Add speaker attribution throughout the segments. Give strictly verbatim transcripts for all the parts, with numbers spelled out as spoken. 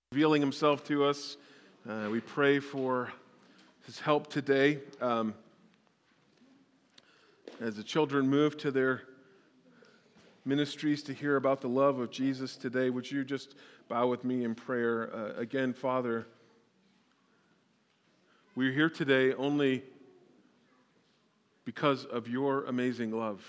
Speaker 1: Revealing himself to us. Uh, we pray for his help today. Um, as the children move to their ministries to hear about the love of Jesus today, would you just bow with me in prayer? Uh, again, Father, we're here today only because of your amazing love.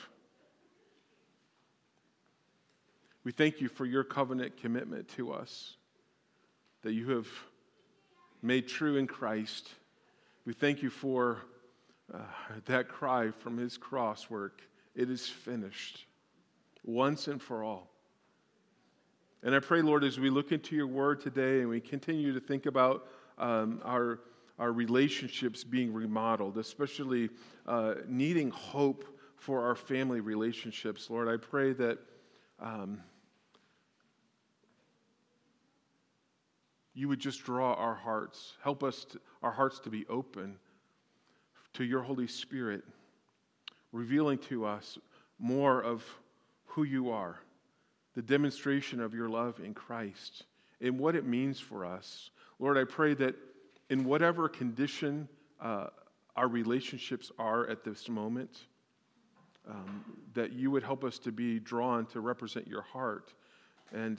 Speaker 1: We thank you for your covenant commitment to us that you have made true in Christ. We thank you for uh, that cry from his cross work. It is finished once and for all. And I pray, Lord, as we look into your word today and we continue to think about um, our, our relationships being remodeled, especially uh, needing hope for our family relationships, Lord, I pray that um, you would just draw our hearts, help us, to, our hearts to be open to your Holy Spirit, revealing to us more of who you are, the demonstration of your love in Christ, and what it means for us. Lord, I pray that in whatever condition uh, our relationships are at this moment, um, that you would help us to be drawn to represent your heart. And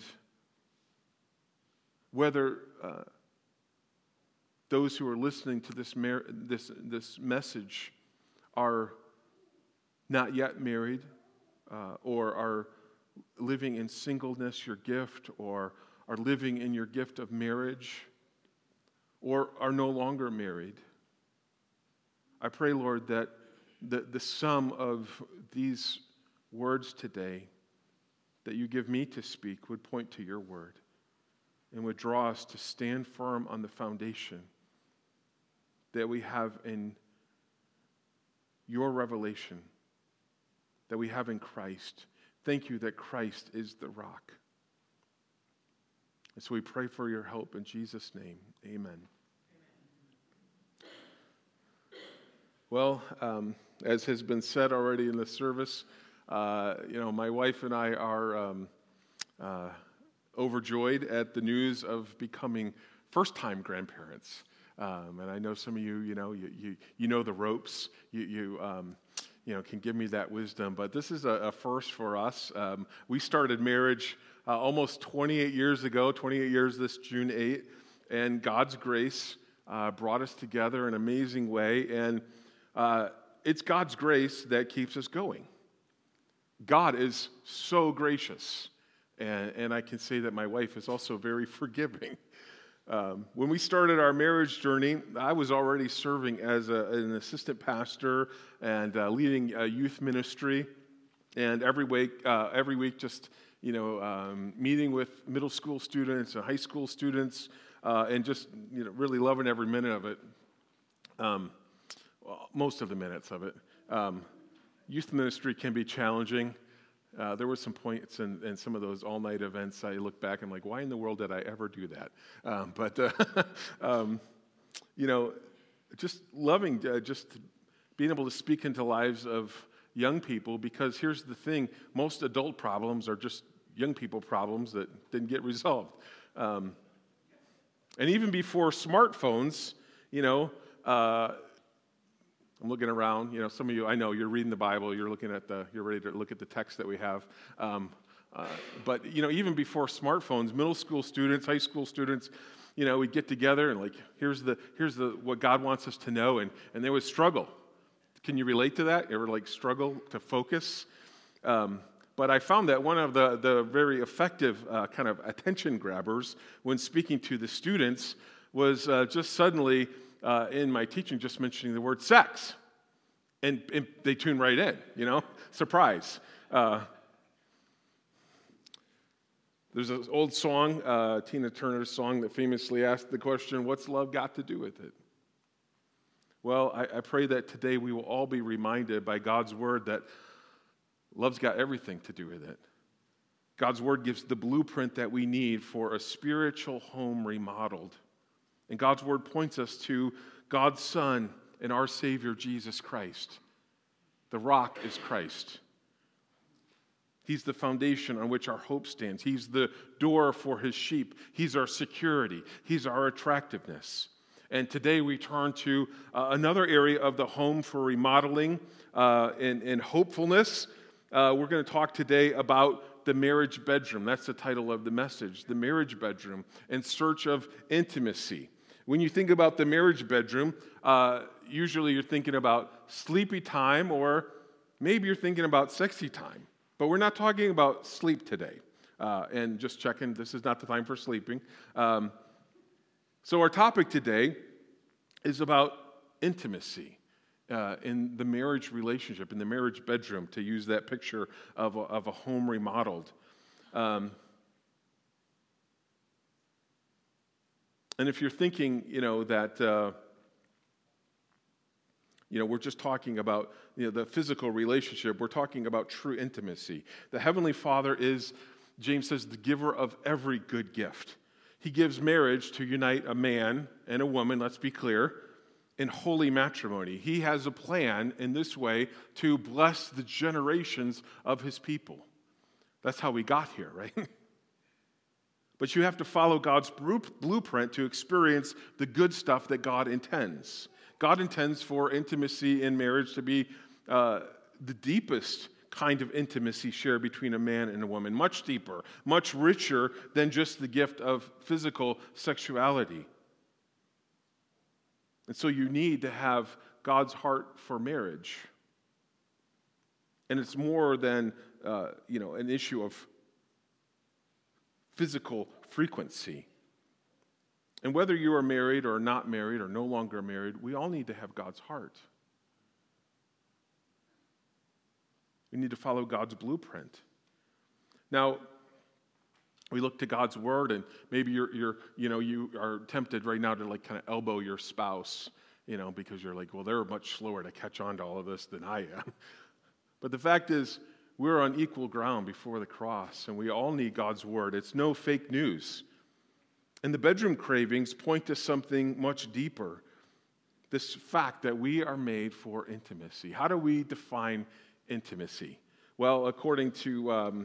Speaker 1: whether uh, those who are listening to this, mar- this, this message are not yet married uh, or are living in singleness, your gift, or are living in your gift of marriage, or are no longer married, I pray, Lord, that the, the sum of these words today that you give me to speak would point to your word and would draw us to stand firm on the foundation that we have in your revelation, that we have in Christ. Thank you that Christ is the rock. And so we pray for your help in Jesus' name. Amen. Well, um, as has been said already in the service, uh, you know, my wife and I are um, uh, overjoyed at the news of becoming first-time grandparents. Um, and I know some of you, you know, you you, you know the ropes. You you um, you know can give me that wisdom. But this is a, a first for us. Um, we started marriage uh, almost twenty-eight years ago. twenty-eight years this June eighth, and God's grace uh, brought us together in an amazing way. And uh, it's God's grace that keeps us going. God is so gracious. And, and I can say that my wife is also very forgiving. Um, when we started our marriage journey, I was already serving as a, an assistant pastor and uh, leading a youth ministry. And every week, uh, every week, just you know, um, meeting with middle school students and high school students, uh, and just you know, really loving every minute of it. Um, well, most of the minutes of it. Um, youth ministry can be challenging. Uh, there were some points in, in some of those all-night events. I look back and I'm like, why in the world did I ever do that? Um, but, uh, um, you know, just loving, uh, just being able to speak into lives of young people, because here's the thing, most adult problems are just young people problems that didn't get resolved. Um, and even before smartphones, you know, uh, I'm looking around, you know, some of you, I know you're reading the Bible, you're looking at the, you're ready to look at the text that we have. Um, uh, but, you know, even before smartphones, middle school students, high school students, you know, we'd get together and like, here's the, here's the, what God wants us to know. And, and they would struggle. Can you relate to that? You ever like struggle to focus? Um, but I found that one of the, the very effective uh, kind of attention grabbers when speaking to the students was uh, just suddenly Uh, in my teaching, just mentioning the word sex. And, and they tune right in, you know, surprise. Uh, there's an old song, uh, Tina Turner's song, that famously asked the question, what's love got to do with it? Well, I, I pray that today we will all be reminded by God's word that love's got everything to do with it. God's word gives the blueprint that we need for a spiritual home remodeled. And God's word points us to God's Son and our Savior, Jesus Christ. The rock is Christ. He's the foundation on which our hope stands. He's the door for his sheep. He's our security. He's our attractiveness. And today we turn to uh, another area of the home for remodeling uh, and, and hopefulness. Uh, we're going to talk today about the marriage bedroom. That's the title of the message, the marriage bedroom, in search of intimacy. When you think about the marriage bedroom, uh, usually you're thinking about sleepy time, or maybe you're thinking about sexy time. But we're not talking about sleep today. Uh, and just checking, this is not the time for sleeping. Um, so our topic today is about intimacy uh, in the marriage relationship, in the marriage bedroom, to use that picture of a, of a home remodeled. Um, and if you're thinking, you know, that... Uh, You know, we're just talking about, you know, the physical relationship. We're talking about true intimacy. The Heavenly Father is, James says, the giver of every good gift. He gives marriage to unite a man and a woman, let's be clear, in holy matrimony. He has a plan in this way to bless the generations of his people. That's how we got here, right? But you have to follow God's blueprint to experience the good stuff that God intends. God intends for intimacy in marriage to be uh, the deepest kind of intimacy shared between a man and a woman, much deeper, much richer than just the gift of physical sexuality. And so you need to have God's heart for marriage. And it's more than uh, you know, an issue of physical frequency. And whether you are married or not married or no longer married, we all need to have God's heart. We need to follow God's blueprint. Now, we look to God's word, and maybe you're, you're, you know, you are tempted right now to like kind of elbow your spouse, you know, because you're like, well, they're much slower to catch on to all of this than I am. But the fact is, we're on equal ground before the cross, and we all need God's word. It's no fake news. And the bedroom cravings point to something much deeper, this fact that we are made for intimacy. How do we define intimacy? Well, according to um,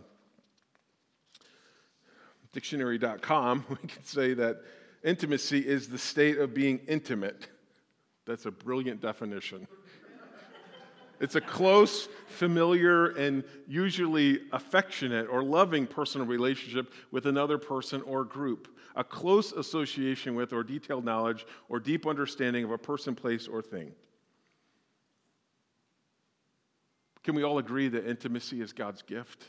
Speaker 1: dictionary dot com, we can say that intimacy is the state of being intimate. That's a brilliant definition. It's a close, familiar, and usually affectionate or loving personal relationship with another person or group. A close association with or detailed knowledge or deep understanding of a person, place, or thing. Can we all agree that intimacy is God's gift?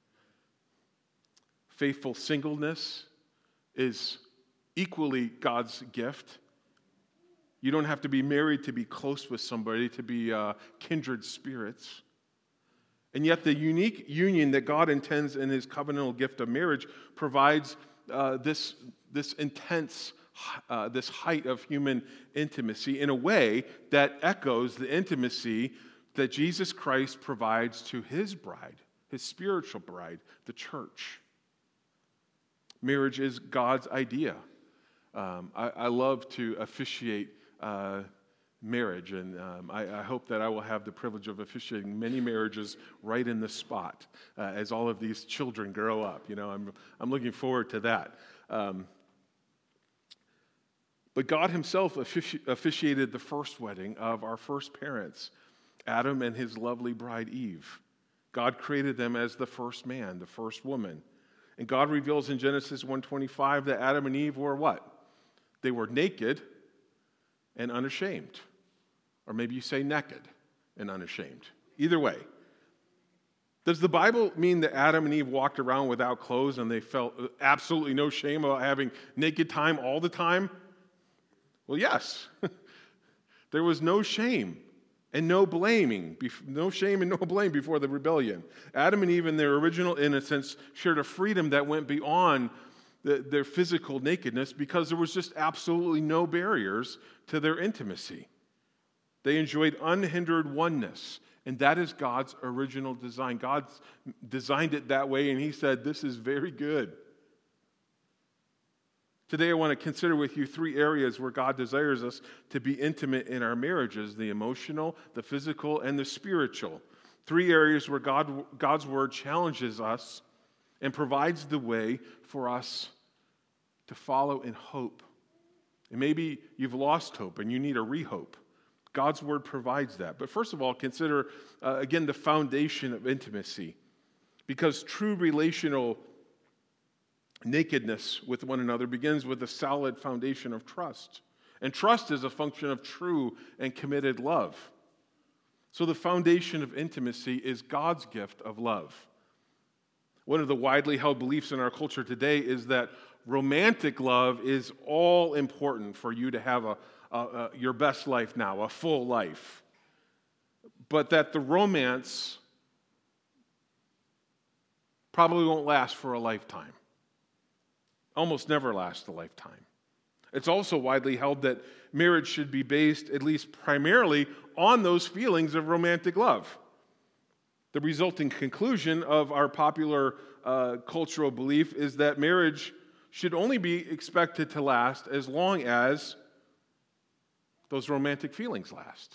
Speaker 1: Faithful singleness is equally God's gift. You don't have to be married to be close with somebody, to be uh, kindred spirits. And yet the unique union that God intends in his covenantal gift of marriage provides uh, this, this intense, uh, this height of human intimacy in a way that echoes the intimacy that Jesus Christ provides to his bride, his spiritual bride, the church. Marriage is God's idea. Um, I, I love to officiate Uh, marriage, and um, I, I hope that I will have the privilege of officiating many marriages right in the spot uh, as all of these children grow up. You know, I'm I'm looking forward to that. Um, but God himself offici- officiated the first wedding of our first parents, Adam and his lovely bride Eve. God created them as the first man, the first woman. And God reveals in Genesis one twenty-five that Adam and Eve were what? They were naked and unashamed. Or maybe you say naked and unashamed. Either way. Does the Bible mean that Adam and Eve walked around without clothes and they felt absolutely no shame about having naked time all the time? Well, yes. There was no shame and no blaming, no shame and no blame before the rebellion. Adam and Eve in their original innocence shared a freedom that went beyond the, their physical nakedness because there was just absolutely no barriers to their intimacy. They enjoyed unhindered oneness, and that is God's original design. God designed it that way, and he said, this is very good. Today I want to consider with you three areas where God desires us to be intimate in our marriages: the emotional, the physical, and the spiritual. Three areas where God, God's word challenges us and provides the way for us to follow in hope. And maybe you've lost hope and you need a rehope. God's word provides that. But first of all, consider, uh, again, the foundation of intimacy. Because true relational nakedness with one another begins with a solid foundation of trust. And trust is a function of true and committed love. So the foundation of intimacy is God's gift of love. One of the widely held beliefs in our culture today is that romantic love is all important for you to have a, a, a, your best life now, a full life. But that the romance probably won't last for a lifetime. Almost never lasts a lifetime. It's also widely held that marriage should be based, at least primarily, on those feelings of romantic love. The resulting conclusion of our popular uh, cultural belief is that marriage should only be expected to last as long as those romantic feelings last.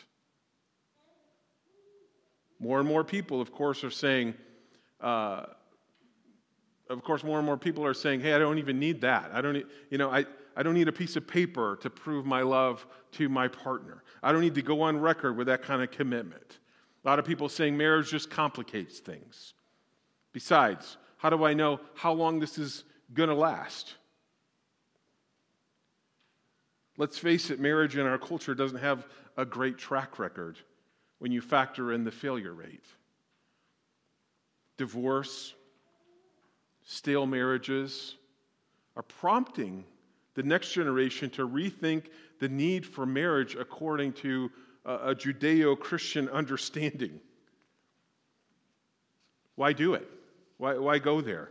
Speaker 1: More and more people, of course, are saying, uh, of course, more and more people are saying, hey, I don't even need that. I don't need, you know, I, I don't need a piece of paper to prove my love to my partner. I don't need to go on record with that kind of commitment. A lot of people saying marriage just complicates things. Besides, how do I know how long this is going to last? Let's face it, marriage in our culture doesn't have a great track record when you factor in the failure rate. Divorce, stale marriages are prompting the next generation to rethink the need for marriage according to a Judeo-Christian understanding. Why do it? Why, why go there?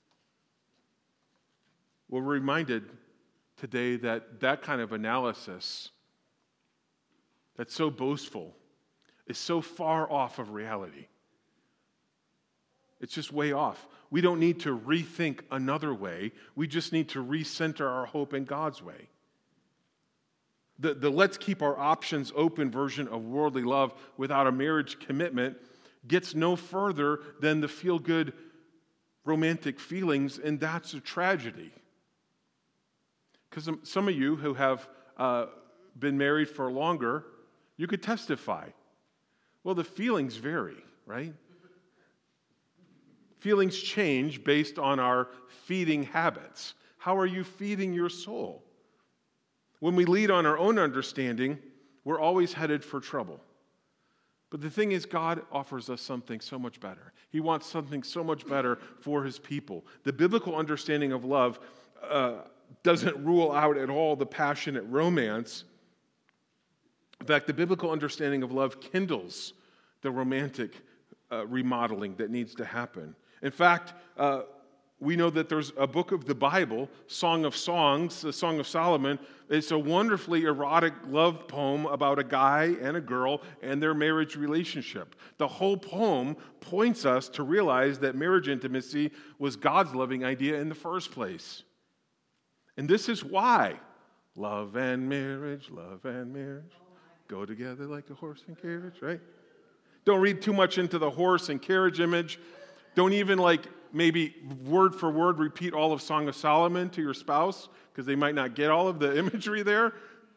Speaker 1: We're reminded today that that kind of analysis that's so boastful is so far off of reality. It's just way off. We don't need to rethink another way. We just need to recenter our hope in God's way. The, the let's keep our options open version of worldly love without a marriage commitment gets no further than the feel-good romantic feelings, and that's a tragedy. Because some of you who have uh, been married for longer, you could testify. Well, the feelings vary, right? Feelings change based on our feeding habits. How are you feeding your soul? When we lead on our own understanding, we're always headed for trouble. But the thing is, God offers us something so much better. He wants something so much better for his people. The biblical understanding of love uh, doesn't rule out at all the passionate romance. In fact, the biblical understanding of love kindles the romantic uh, remodeling that needs to happen. In fact, uh, we know that there's a book of the Bible, Song of Songs, the Song of Solomon. It's a wonderfully erotic love poem about a guy and a girl and their marriage relationship. The whole poem points us to realize that marriage intimacy was God's loving idea in the first place. And this is why love and marriage, love and marriage go together like a horse and carriage, right? Don't read too much into the horse and carriage image. Don't even like maybe word for word repeat all of Song of Solomon to your spouse because they might not get all of the imagery there.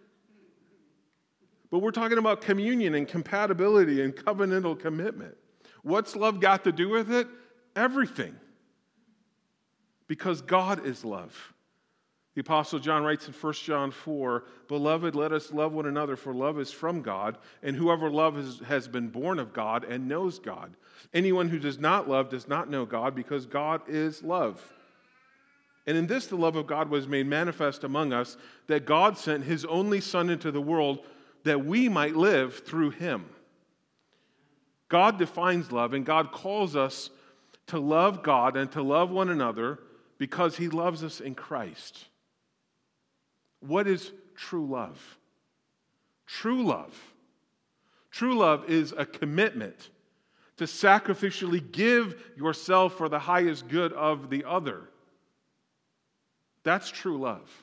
Speaker 1: But we're talking about communion and compatibility and covenantal commitment. What's love got to do with it? Everything. Because God is love. The Apostle John writes in First John four, "Beloved, let us love one another, for love is from God, and whoever loves has been born of God and knows God. Anyone who does not love does not know God, because God is love. And in this the love of God was made manifest among us, that God sent his only Son into the world that we might live through him." God defines love, and God calls us to love God and to love one another because he loves us in Christ. What is true love? True love. True love is a commitment to sacrificially give yourself for the highest good of the other. That's true love.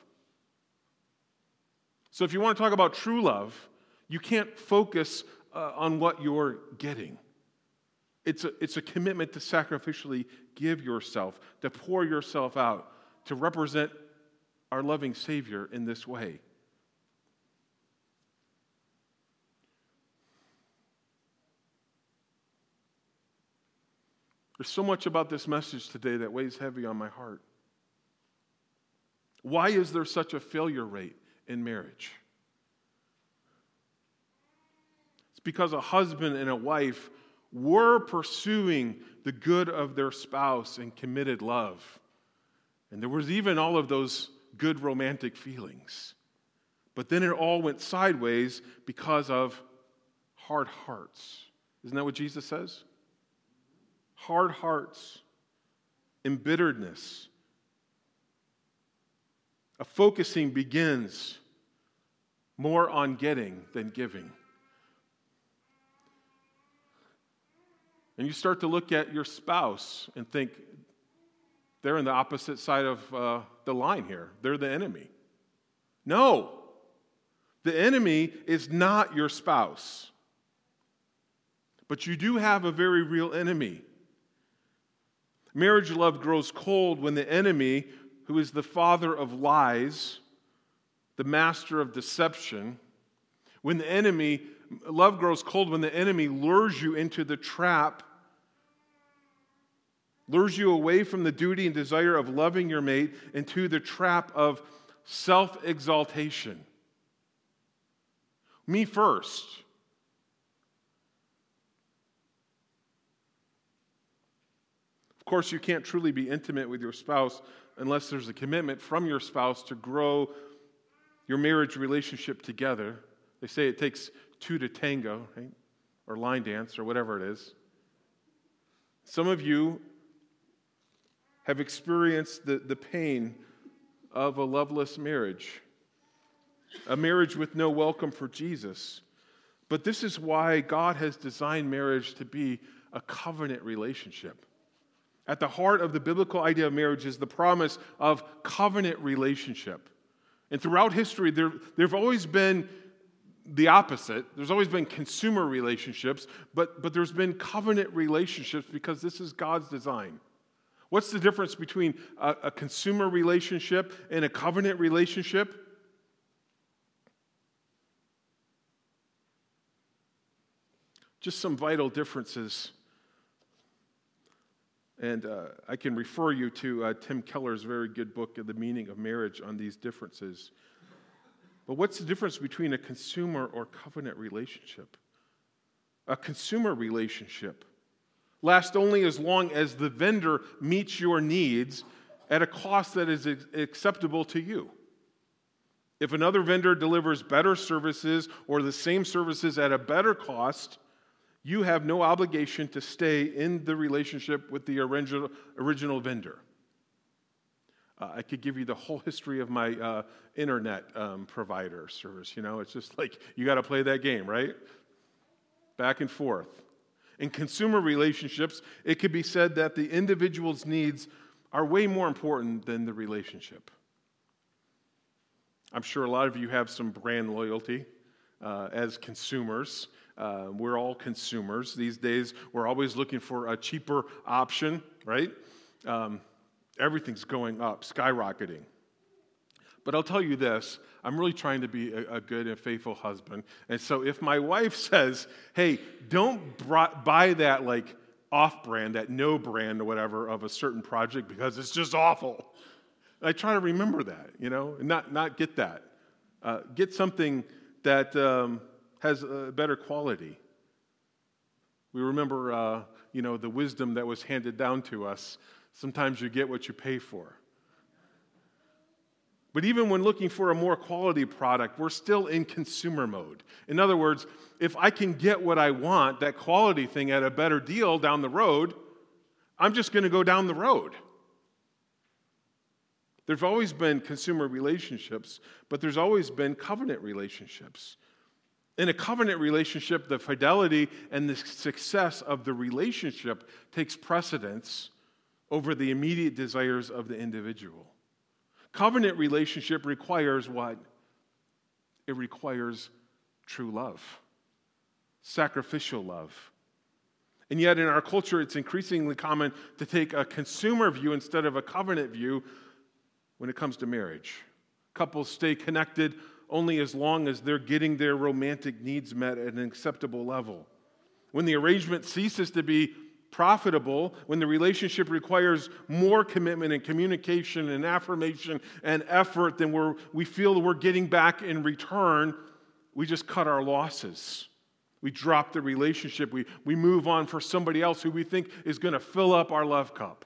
Speaker 1: So if you want to talk about true love, you can't focus uh, on what you're getting. It's a, it's a commitment to sacrificially give yourself, to pour yourself out, to represent our loving Savior in this way. There's so much about this message today that weighs heavy on my heart. Why is there such a failure rate in marriage? It's because a husband and a wife were pursuing the good of their spouse in committed love. And there was even all of those good romantic feelings. But then it all went sideways because of hard hearts. Isn't that what Jesus says? Hard hearts, embitteredness. A focusing begins more on getting than giving. And you start to look at your spouse and think, they're on the opposite side of uh, the line here. They're the enemy. No. The enemy is not your spouse. But you do have a very real enemy. Marriage love grows cold when the enemy, who is the father of lies, the master of deception, when the enemy, love grows cold when the enemy lures you into the trap, lures you away from the duty and desire of loving your mate into the trap of self-exaltation. Me first. Of course, you can't truly be intimate with your spouse unless there's a commitment from your spouse to grow your marriage relationship together. They say it takes two to tango, right? Or line dance, or whatever it is. Some of you have experienced the, the pain of a loveless marriage, a marriage with no welcome for Jesus. But this is why God has designed marriage to be a covenant relationship. At the heart of the biblical idea of marriage is the promise of covenant relationship. And throughout history, there there have always been the opposite. There's always been consumer relationships, but, but there's been covenant relationships because this is God's design. What's the difference between a, a consumer relationship and a covenant relationship? Just some vital differences. And uh, I can refer you to uh, Tim Keller's very good book, The Meaning of Marriage, on these differences. But what's the difference between a consumer or covenant relationship? A consumer relationship lasts only as long as the vendor meets your needs at a cost that is acceptable to you. If another vendor delivers better services or the same services at a better cost, you have no obligation to stay in the relationship with the original, original vendor. Uh, I could give you the whole history of my uh, internet um, provider service. You know, it's just like you got to play that game, right? Back and forth. In consumer relationships, it could be said that the individual's needs are way more important than the relationship. I'm sure a lot of you have some brand loyalty uh, as consumers. Uh, we're all consumers. These days, we're always looking for a cheaper option, right? Um, everything's going up, skyrocketing. But I'll tell you this, I'm really trying to be a, a good and faithful husband. And so if my wife says, hey, don't buy that like off-brand, that no brand or whatever of a certain project because it's just awful, I try to remember that, you know, and not, not get that. Uh, get something that um, has a better quality. We remember, uh, you know, the wisdom that was handed down to us. Sometimes you get what you pay for. But even when looking for a more quality product, we're still in consumer mode. In other words, if I can get what I want, that quality thing at a better deal down the road, I'm just going to go down the road. There's always been consumer relationships, but there's always been covenant relationships. In a covenant relationship, the fidelity and the success of the relationship takes precedence over the immediate desires of the individual. Covenant relationship requires what? It requires true love, sacrificial love. And yet in our culture, it's increasingly common to take a consumer view instead of a covenant view when it comes to marriage. Couples stay connected only as long as they're getting their romantic needs met at an acceptable level. When the arrangement ceases to be profitable, when the relationship requires more commitment and communication and affirmation and effort than we're, we feel we're getting back in return, we just cut our losses. We drop the relationship. We, we move on for somebody else who we think is going to fill up our love cup.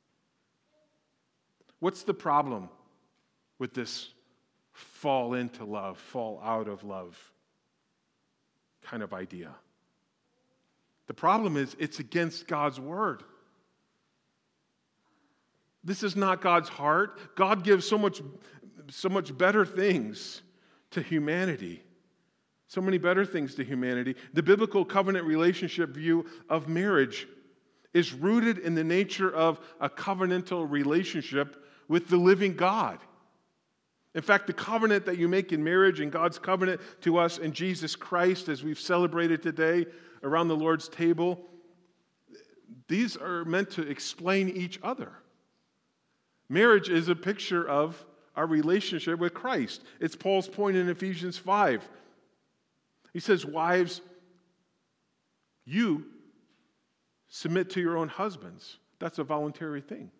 Speaker 1: What's the problem with this fall into love, fall out of love kind of idea? The problem is it's against God's word. This is not God's heart. God gives so much, so much better things to humanity. So many better things to humanity. The biblical covenant relationship view of marriage is rooted in the nature of a covenantal relationship with the living God. In fact, the covenant that you make in marriage and God's covenant to us in Jesus Christ, as we've celebrated today around the Lord's table, these are meant to explain each other. Marriage is a picture of our relationship with Christ. It's Paul's point in Ephesians five. He says, wives, you submit to your own husbands. That's a voluntary thing.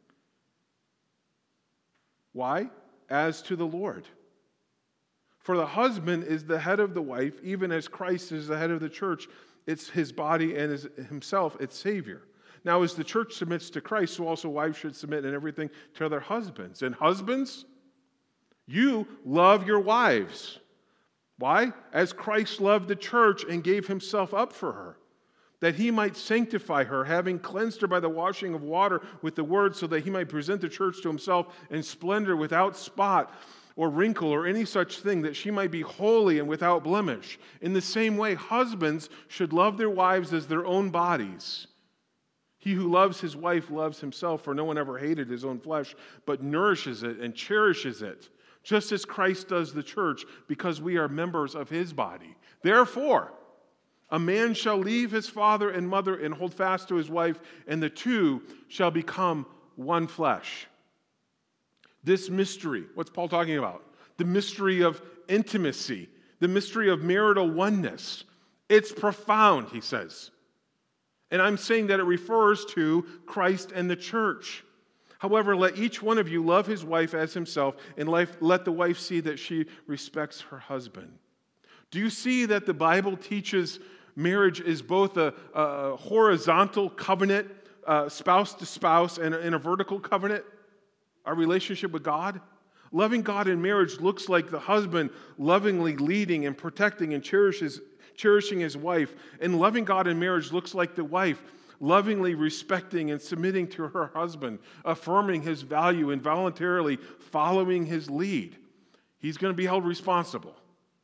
Speaker 1: Why? As to the Lord. For the husband is the head of the wife, even as Christ is the head of the church. It's his body and is himself its Savior. Now, as the church submits to Christ, so also wives should submit in everything to their husbands. And husbands, you love your wives. Why? As Christ loved the church and gave himself up for her, that he might sanctify her, having cleansed her by the washing of water with the word, so that he might present the church to himself in splendor, without spot or wrinkle or any such thing, that she might be holy and without blemish. In the same way, husbands should love their wives as their own bodies. He who loves his wife loves himself, for no one ever hated his own flesh, but nourishes it and cherishes it, just as Christ does the church, because we are members of his body. Therefore, a man shall leave his father and mother and hold fast to his wife, and the two shall become one flesh. This mystery, what's Paul talking about? The mystery of intimacy, the mystery of marital oneness. It's profound, he says. And I'm saying that it refers to Christ and the church. However, let each one of you love his wife as himself, and let the wife see that she respects her husband. Do you see that the Bible teaches marriage is both a, a horizontal covenant, uh, spouse to spouse, and a, and a vertical covenant, our relationship with God? Loving God in marriage looks like the husband lovingly leading and protecting and cherishes, cherishing his wife. And loving God in marriage looks like the wife lovingly respecting and submitting to her husband, affirming his value and voluntarily following his lead. He's going to be held responsible.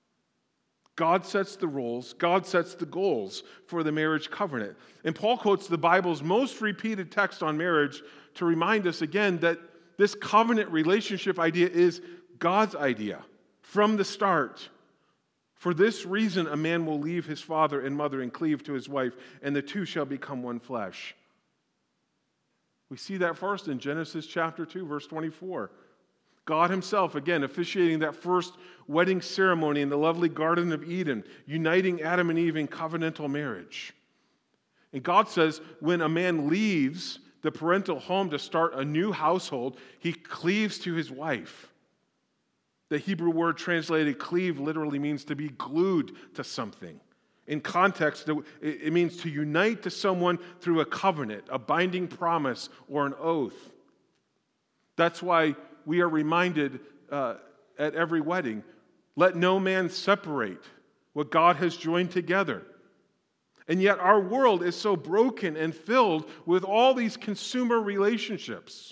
Speaker 1: God sets the rules, God sets the goals for the marriage covenant. And Paul quotes the Bible's most repeated text on marriage to remind us again that this covenant relationship idea is God's idea from the start. For this reason, a man will leave his father and mother and cleave to his wife, and the two shall become one flesh. We see that first in Genesis chapter two, verse twenty-four. God himself, again, officiating that first wedding ceremony in the lovely Garden of Eden, uniting Adam and Eve in covenantal marriage. And God says when a man leaves the parental home to start a new household, he cleaves to his wife. The Hebrew word translated cleave literally means to be glued to something. In context, it means to unite to someone through a covenant, a binding promise, or an oath. That's why we are reminded uh, at every wedding, let no man separate what God has joined together. And yet our world is so broken and filled with all these consumer relationships.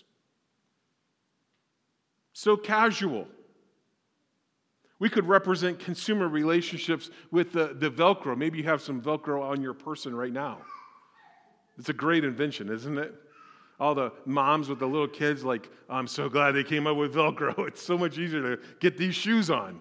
Speaker 1: So casual. We could represent consumer relationships with the, the Velcro. Maybe you have some Velcro on your person right now. It's a great invention, isn't it? All the moms with the little kids like, I'm so glad they came up with Velcro. It's so much easier to get these shoes on.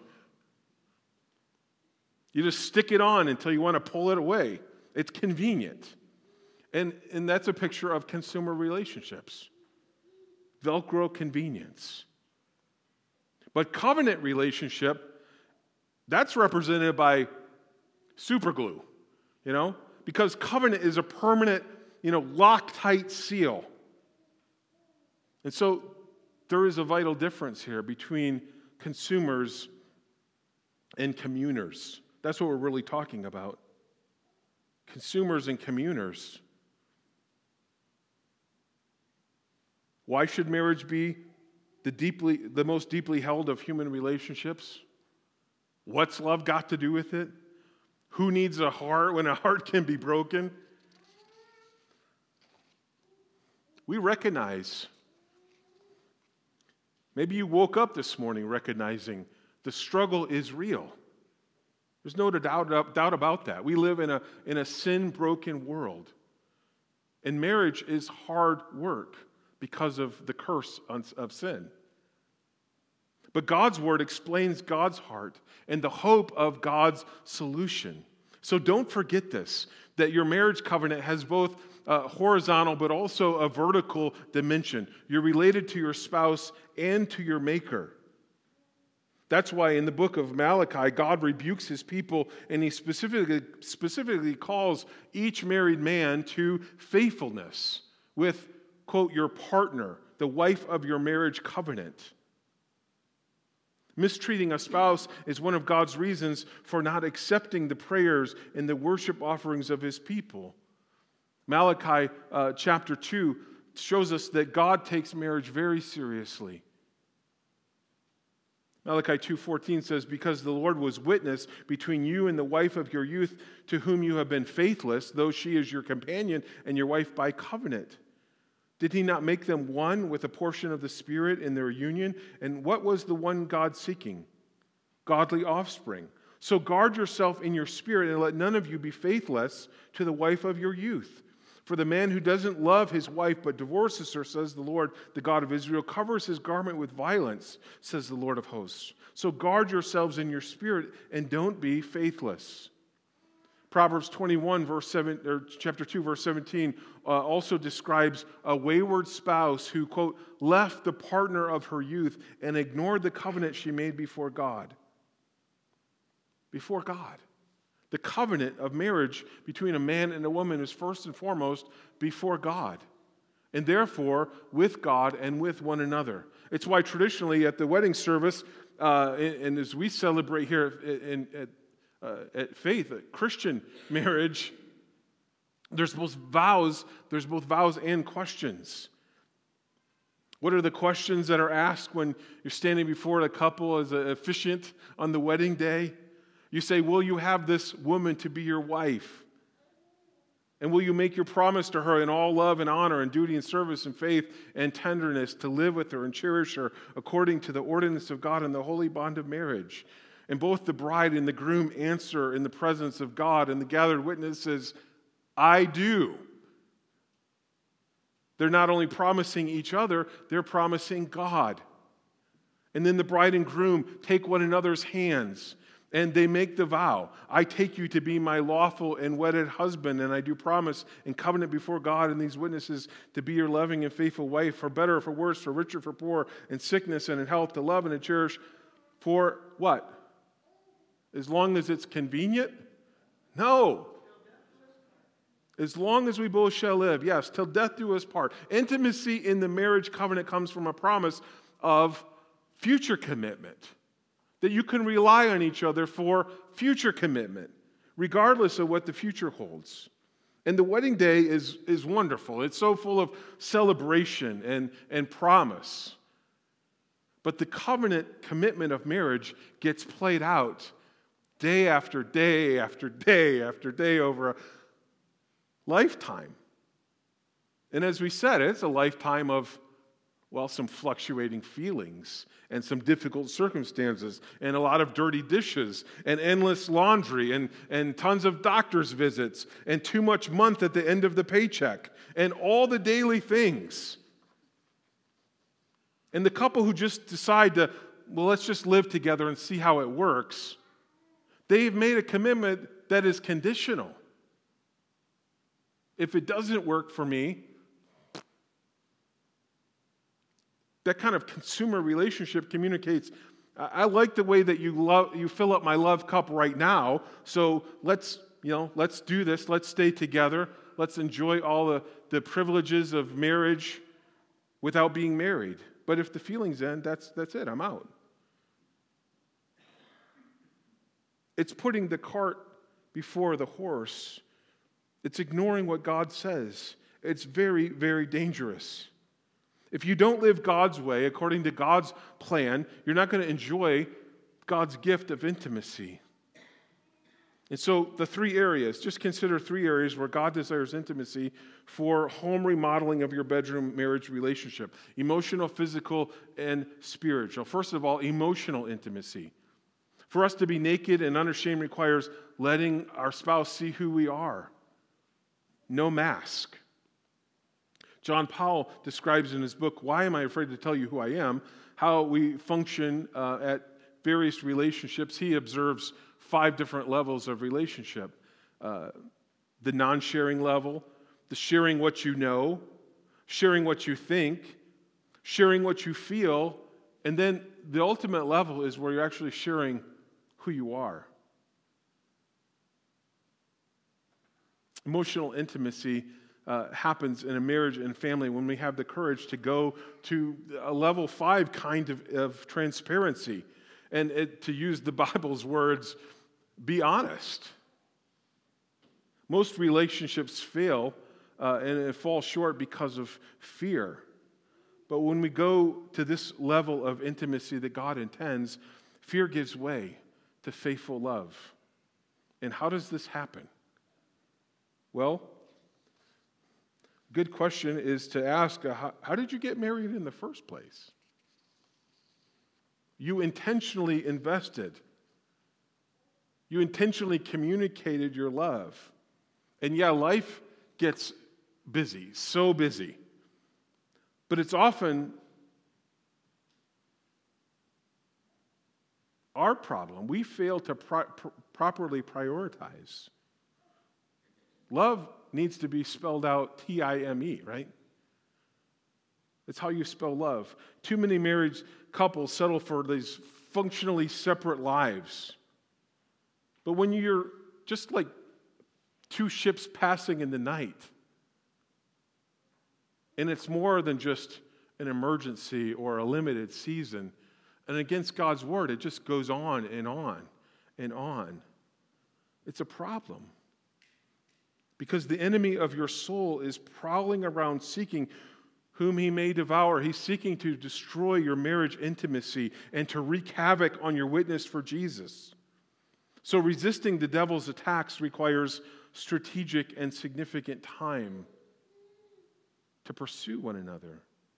Speaker 1: You just stick it on until you want to pull it away. It's convenient. And, and that's a picture of consumer relationships. Velcro convenience. But covenant relationship, that's represented by super glue, you know? Because covenant is a permanent, you know, Loctite seal. And so there is a vital difference here between consumers and communers. That's what we're really talking about. Consumers and communers. Why should marriage be the deeply, the most deeply held of human relationships? What's love got to do with it? Who needs a heart when a heart can be broken? We recognize, maybe you woke up this morning recognizing the struggle is real. There's no doubt, doubt about that. We live in a, in a sin-broken world. And marriage is hard work because of the curse of sin. But God's word explains God's heart and the hope of God's solution. So don't forget this, that your marriage covenant has both a horizontal but also a vertical dimension. You're related to your spouse and to your maker. That's why in the book of Malachi, God rebukes his people, and he specifically, specifically calls each married man to faithfulness with, quote, your partner, the wife of your marriage covenant. Mistreating a spouse is one of God's reasons for not accepting the prayers and the worship offerings of his people. Malachi uh, chapter two shows us that God takes marriage very seriously. Malachi two fourteen says, because the Lord was witness between you and the wife of your youth to whom you have been faithless, though she is your companion and your wife by covenant. Did he not make them one with a portion of the Spirit in their union? And what was the one God seeking? Godly offspring. So guard yourself in your spirit and let none of you be faithless to the wife of your youth. For the man who doesn't love his wife but divorces her, says the Lord, the God of Israel, covers his garment with violence, says the Lord of hosts. So guard yourselves in your spirit and don't be faithless. Proverbs twenty-one, verse seven, or chapter two, verse seventeen, uh, also describes a wayward spouse who, quote, left the partner of her youth and ignored the covenant she made before God. Before God. The covenant of marriage between a man and a woman is first and foremost before God, and therefore with God and with one another. It's why traditionally at the wedding service, uh, and, and as we celebrate here in, in, at, uh, at Faith, at Christian marriage, there's both vows, there's both vows and questions. What are the questions that are asked when you're standing before a couple as an officiant on the wedding day? You say, will you have this woman to be your wife? And will you make your promise to her in all love and honor and duty and service and faith and tenderness to live with her and cherish her according to the ordinance of God and the holy bond of marriage? And both the bride and the groom answer in the presence of God, and the gathered witnesses, I do. They're not only promising each other, they're promising God. And then the bride and groom take one another's hands, and they make the vow, I take you to be my lawful and wedded husband, and I do promise and covenant before God and these witnesses to be your loving and faithful wife, for better or for worse, for richer, for poor, in sickness and in health, to love and to cherish for what? As long as it's convenient? No. As long as we both shall live, yes, till death do us part. Intimacy in the marriage covenant comes from a promise of future commitment. That you can rely on each other for future commitment, regardless of what the future holds. And the wedding day is, is wonderful. It's so full of celebration and, and promise. But the covenant commitment of marriage gets played out day after day after day after day over a lifetime. And as we said, it's a lifetime of, well, some fluctuating feelings and some difficult circumstances and a lot of dirty dishes and endless laundry and, and tons of doctor's visits and too much month at the end of the paycheck and all the daily things. And the couple who just decide to, well, let's just live together and see how it works, they've made a commitment that is conditional. If it doesn't work for me, that kind of consumer relationship communicates, I like the way that you love, you fill up my love cup right now, so let's, you know, let's do this, let's stay together, let's enjoy all the, the privileges of marriage without being married. But if the feelings end, that's that's it, I'm out. It's putting the cart before the horse. It's ignoring what God says. It's very, very dangerous. If you don't live God's way, according to God's plan, you're not going to enjoy God's gift of intimacy. And so the three areas, just consider three areas where God desires intimacy for home remodeling of your bedroom marriage relationship: emotional, physical, and spiritual. First of all, emotional intimacy. For us to be naked and unashamed requires letting our spouse see who we are. No mask. John Powell describes in his book, Why Am I Afraid to Tell You Who I Am?, how we function uh, at various relationships. He observes five different levels of relationship. Uh, the non-sharing level, the sharing what you know, sharing what you think, sharing what you feel, and then the ultimate level is where you're actually sharing who you are. Emotional intimacy uh, happens in a marriage and family when we have the courage to go to a level five kind of, of transparency. And it, to use the Bible's words, be honest. Most relationships fail uh, and it falls short because of fear. But when we go to this level of intimacy that God intends, fear gives way to faithful love. And how does this happen? Well, good question is to ask, uh, how, how did you get married in the first place? You intentionally invested. You intentionally communicated your love. And yeah, life gets busy, so busy. But it's often our problem. We fail to pro- pro- properly prioritize. Love needs to be spelled out T I M E, right? It's how you spell love. Too many married couples settle for these functionally separate lives. But when you're just like two ships passing in the night, and it's more than just an emergency or a limited season, and against God's word, it just goes on and on and on. It's a problem. Because the enemy of your soul is prowling around seeking whom he may devour. He's seeking to destroy your marriage intimacy and to wreak havoc on your witness for Jesus. So resisting the devil's attacks requires strategic and significant time to pursue one another.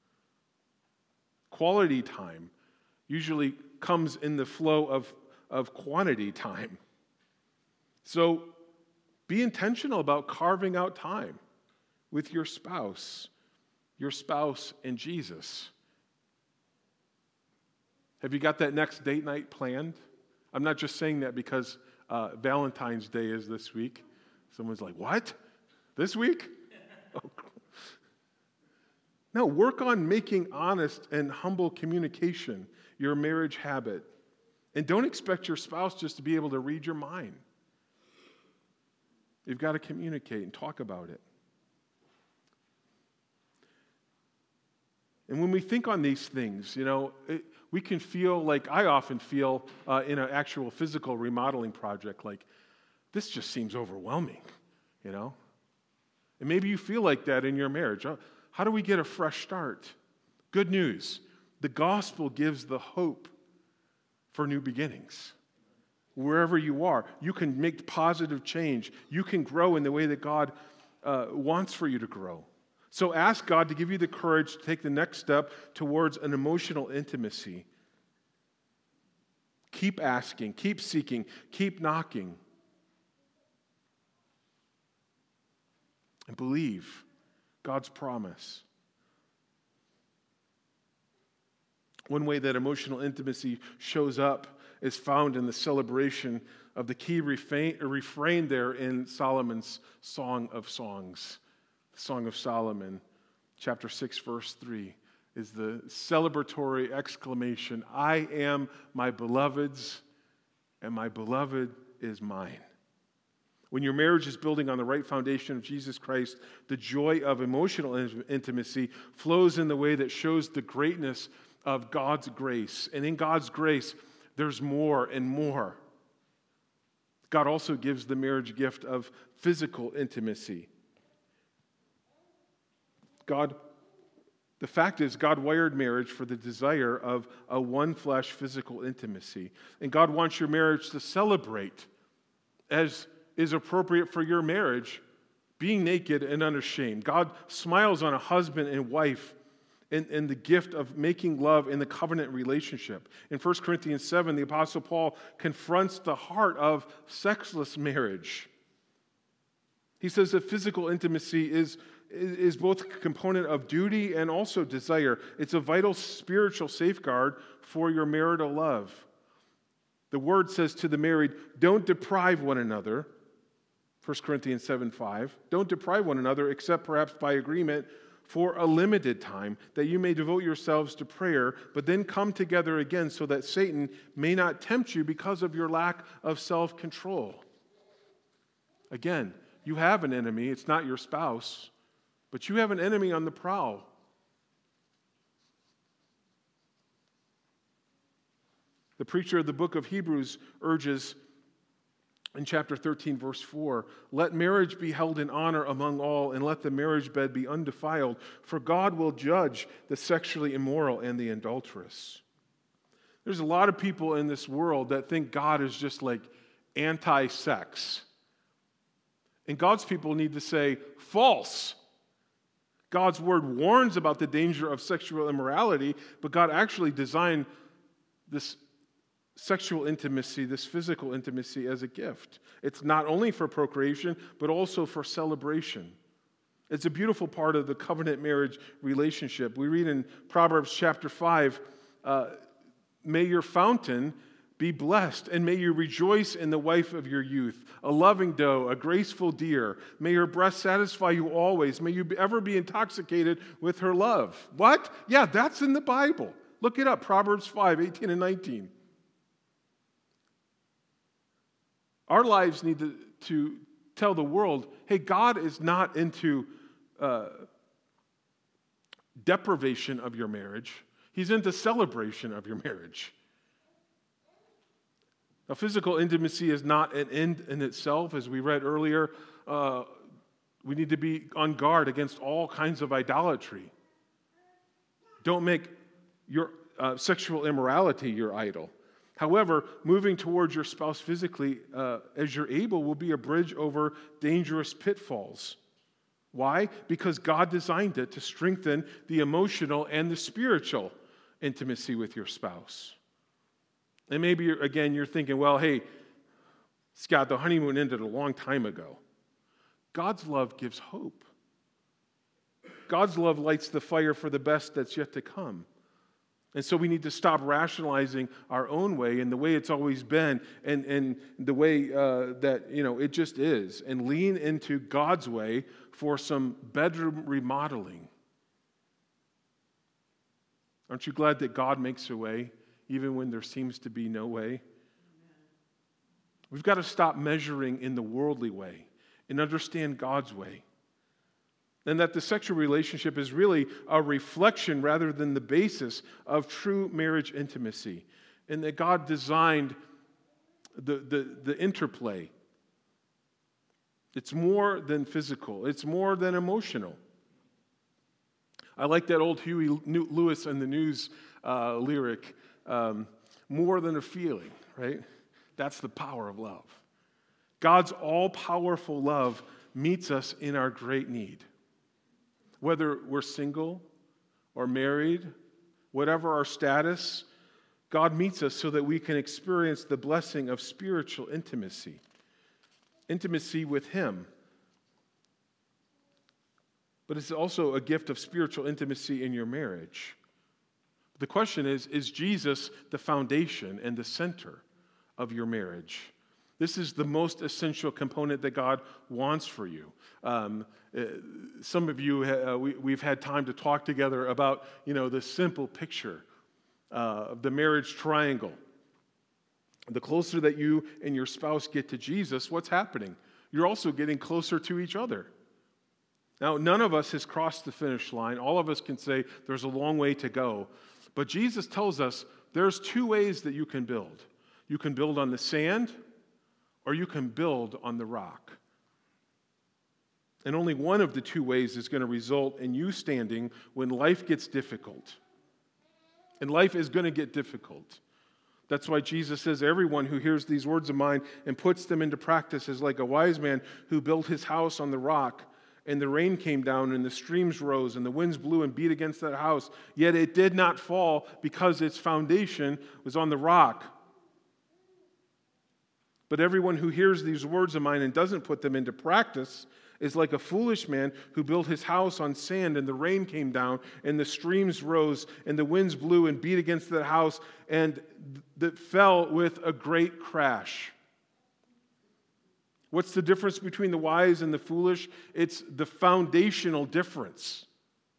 Speaker 1: Quality time usually comes in the flow of, of quantity time. So be intentional about carving out time with your spouse, your spouse and Jesus. Have you got that next date night planned? I'm not just saying that because uh, Valentine's Day is this week. Someone's like, what? This week? Oh. No, work on making honest and humble communication your marriage habit. And don't expect your spouse just to be able to read your mind. You've got to communicate and talk about it. And when we think on these things, you know, it, we can feel like, I often feel uh, in an actual physical remodeling project, like, this just seems overwhelming, you know? And maybe you feel like that in your marriage. How do we get a fresh start? Good news. The gospel gives the hope for new beginnings. Wherever you are, you can make positive change. You can grow in the way that God uh, wants for you to grow. So ask God to give you the courage to take the next step towards an emotional intimacy. Keep asking, keep seeking, keep knocking. And believe God's promise. One way that emotional intimacy shows up is found in the celebration of the key refrain, refrain there in Solomon's Song of Songs. Song of Solomon, chapter six, verse three, is the celebratory exclamation, I am my beloved's, and my beloved is mine. When your marriage is building on the right foundation of Jesus Christ, the joy of emotional intimacy flows in the way that shows the greatness of God's grace. And in God's grace, there's more and more. God also gives the marriage gift of physical intimacy. God, the fact is, God wired marriage for the desire of a one-flesh physical intimacy. And God wants your marriage to celebrate, as is appropriate for your marriage, being naked and unashamed. God smiles on a husband and wife in, in the gift of making love in the covenant relationship. In First Corinthians seven, the Apostle Paul confronts the heart of sexless marriage. He says that physical intimacy is is both a component of duty and also desire. It's a vital spiritual safeguard for your marital love. The word says to the married, don't deprive one another, First Corinthians seven five. Don't deprive one another except perhaps by agreement for a limited time, that you may devote yourselves to prayer, but then come together again so that Satan may not tempt you because of your lack of self-control. Again, you have an enemy. It's not your spouse. But you have an enemy on the prowl. The preacher of the book of Hebrews urges in chapter thirteen, verse four, let marriage be held in honor among all, and let the marriage bed be undefiled, for God will judge the sexually immoral and the adulterous. There's a lot of people in this world that think God is just like anti-sex. And God's people need to say, false. God's word warns about the danger of sexual immorality, but God actually designed this sexual intimacy, this physical intimacy, as a gift. It's not only for procreation, but also for celebration. It's a beautiful part of the covenant marriage relationship. We read in Proverbs chapter five, uh, may your fountain be blessed, and may you rejoice in the wife of your youth, a loving doe, a graceful deer. May her breast satisfy you always. May you ever be intoxicated with her love. What? Yeah, that's in the Bible. Look it up, Proverbs five, eighteen and nineteen. Our lives need to, to tell the world, hey, God is not into uh, deprivation of your marriage. He's into celebration of your marriage. Now, physical intimacy is not an end in itself. As we read earlier, uh, we need to be on guard against all kinds of idolatry. Don't make your uh, sexual immorality your idol. However, moving towards your spouse physically uh, as you're able will be a bridge over dangerous pitfalls. Why? Because God designed it to strengthen the emotional and the spiritual intimacy with your spouse. And maybe, you're, again, you're thinking, well, hey, Scott, the honeymoon ended a long time ago. God's love gives hope. God's love lights the fire for the best that's yet to come. And so we need to stop rationalizing our own way and the way it's always been and, and the way uh, that, you know, it just is, and lean into God's way for some bedroom remodeling. Aren't you glad that God makes a way even when there seems to be no way? We've got to stop measuring in the worldly way and understand God's way. And that the sexual relationship is really a reflection rather than the basis of true marriage intimacy. And that God designed the, the, the interplay. It's more than physical. It's more than emotional. I like that old Huey Lewis and the News uh, lyric, um, more than a feeling, right? That's the power of love. God's all-powerful love meets us in our great need. Whether we're single or married, whatever our status, God meets us so that we can experience the blessing of spiritual intimacy. Intimacy with Him. But it's also a gift of spiritual intimacy in your marriage. The question is, is Jesus the foundation and the center of your marriage? This is the most essential component that God wants for you. Um, uh, some of you, uh, we, we've had time to talk together about, you know, the simple picture uh, of the marriage triangle. The closer that you and your spouse get to Jesus, what's happening? You're also getting closer to each other. Now, none of us has crossed the finish line. All of us can say there's a long way to go. But Jesus tells us there's two ways that you can build. You can build on the sand, or you can build on the rock. And only one of the two ways is going to result in you standing when life gets difficult. And life is going to get difficult. That's why Jesus says, everyone who hears these words of mine and puts them into practice is like a wise man who built his house on the rock. And the rain came down, and the streams rose, and the winds blew and beat against that house. Yet it did not fall, because its foundation was on the rock. But everyone who hears these words of mine and doesn't put them into practice is like a foolish man who built his house on sand, and the rain came down, and the streams rose, and the winds blew and beat against that house, and that fell with a great crash. What's the difference between the wise and the foolish? It's the foundational difference.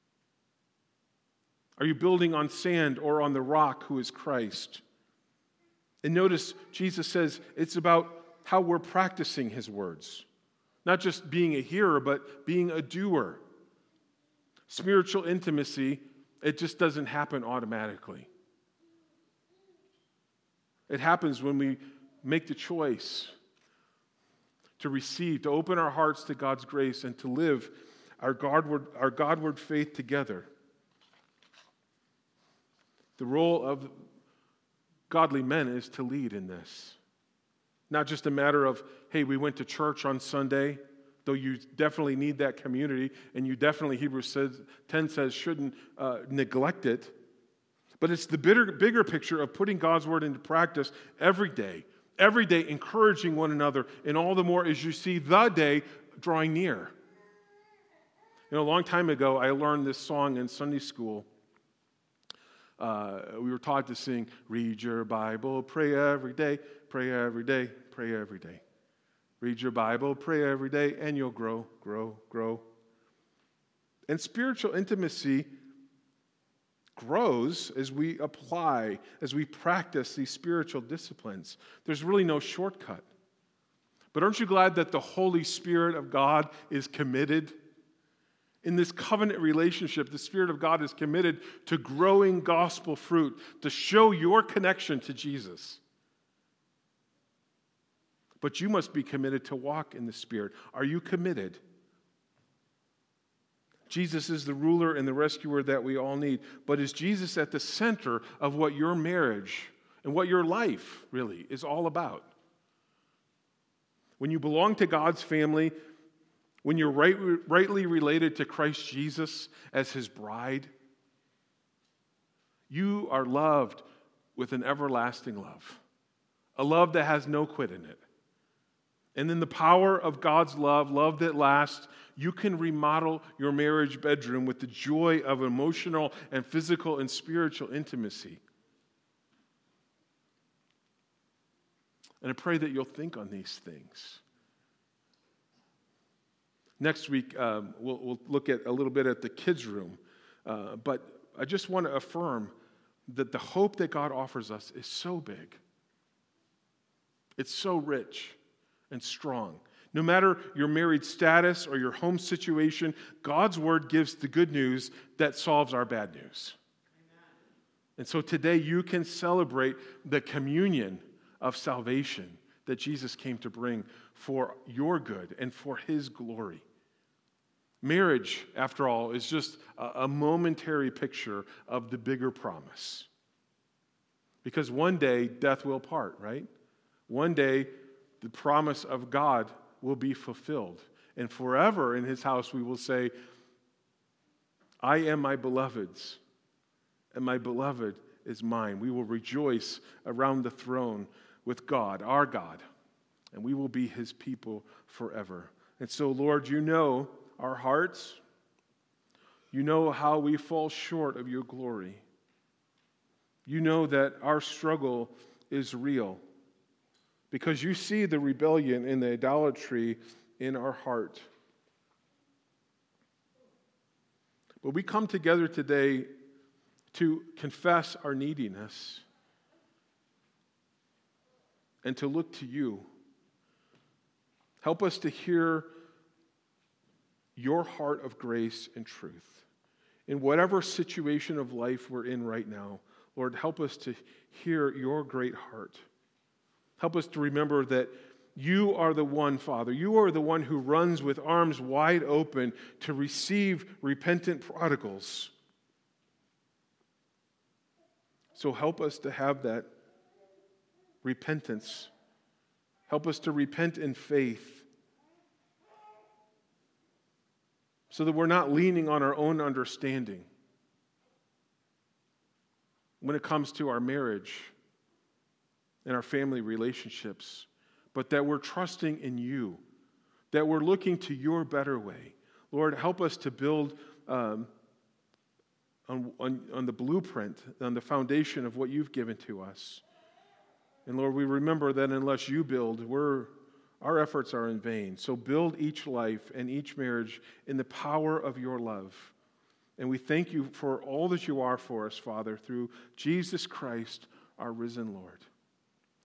Speaker 1: Are you building on sand or on the rock, who is Christ? And notice Jesus says it's about how we're practicing his words. Not just being a hearer, but being a doer. Spiritual intimacy, it just doesn't happen automatically. It happens when we make the choice to receive, to open our hearts to God's grace, and to live our Godward, our Godward faith together. The role of godly men is to lead in this. Not just a matter of, hey, we went to church on Sunday, though you definitely need that community, and you definitely, Hebrews says, ten says, shouldn't uh, neglect it. But it's the bigger, bigger picture of putting God's word into practice every day. Every day encouraging one another, and all the more as you see the day drawing near. You know, a long time ago, I learned this song in Sunday school. Uh, we were taught to sing, read your Bible, pray every day, pray every day, pray every day. Read your Bible, pray every day, and you'll grow, grow, grow. And spiritual intimacy grows as we apply, as we practice these spiritual disciplines. There's really no shortcut. But aren't you glad that the Holy Spirit of God is committed? In this covenant relationship, the Spirit of God is committed to growing gospel fruit, to show your connection to Jesus. But you must be committed to walk in the Spirit. Are you committed? Jesus is the ruler and the rescuer that we all need. But is Jesus at the center of what your marriage and what your life really is all about? When you belong to God's family, when you're right, rightly related to Christ Jesus as his bride, you are loved with an everlasting love, a love that has no quit in it. And in the power of God's love, love that lasts, you can remodel your marriage bedroom with the joy of emotional and physical and spiritual intimacy. And I pray that you'll think on these things. Next week, um, we'll, we'll look at a little bit at the kids' room. Uh, but I just want to affirm that the hope that God offers us is so big. It's so rich and strong. No matter your married status or your home situation, God's word gives the good news that solves our bad news. Amen. And so today you can celebrate the communion of salvation that Jesus came to bring for your good and for his glory. Marriage, after all, is just a, a momentary picture of the bigger promise. Because one day death will part, right? One day the promise of God will be fulfilled. And forever in his house we will say, I am my beloved's, and my beloved is mine. We will rejoice around the throne with God, our God, and we will be his people forever. And so, Lord, you know our hearts. You know how we fall short of your glory. You know that our struggle is real. because you see the rebellion and the idolatry in our heart. But we come together today to confess our neediness and to look to you. Help us to hear your heart of grace and truth. In whatever situation of life we're in right now, Lord, help us to hear your great heart. Help us to remember that you are the one, Father. You are the one who runs with arms wide open to receive repentant prodigals. So help us to have that repentance. Help us to repent in faith so that we're not leaning on our own understanding when it comes to our marriage and our family relationships, but that we're trusting in you, that we're looking to your better way. Lord, help us to build um, on, on, on the blueprint, on the foundation of what you've given to us. And Lord, we remember that unless you build, we're, our efforts are in vain. So build each life and each marriage in the power of your love. And we thank you for all that you are for us, Father, through Jesus Christ, our risen Lord.